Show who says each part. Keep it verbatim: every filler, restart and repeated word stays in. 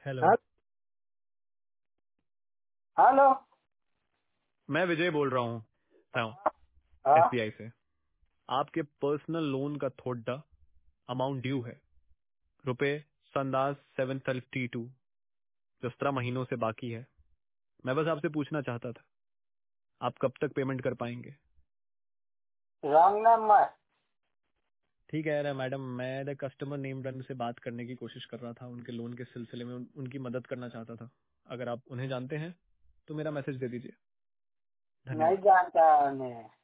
Speaker 1: Hello.
Speaker 2: Hello.
Speaker 1: मैं विजय बोल रहा हूँ
Speaker 2: हाँ,
Speaker 1: एसबीआई से। आपके पर्सनल लोन का थोड़ा अमाउंट ड्यू है, रुपए संदास सेवन थर्टी टू, जो सत्रह महीनों से बाकी है। मैं बस आपसे पूछना चाहता था, आप कब तक पेमेंट कर पाएंगे?
Speaker 2: Wrong number.
Speaker 1: ठीक है यार मैडम, मैं द कस्टमर नेम रन से बात करने की कोशिश कर रहा था, उनके लोन के सिलसिले में उन, उनकी मदद करना चाहता था। अगर आप उन्हें जानते हैं तो मेरा मैसेज दे दीजिए।
Speaker 2: नहीं
Speaker 1: धन्यवाद।
Speaker 2: जानता उन्हें।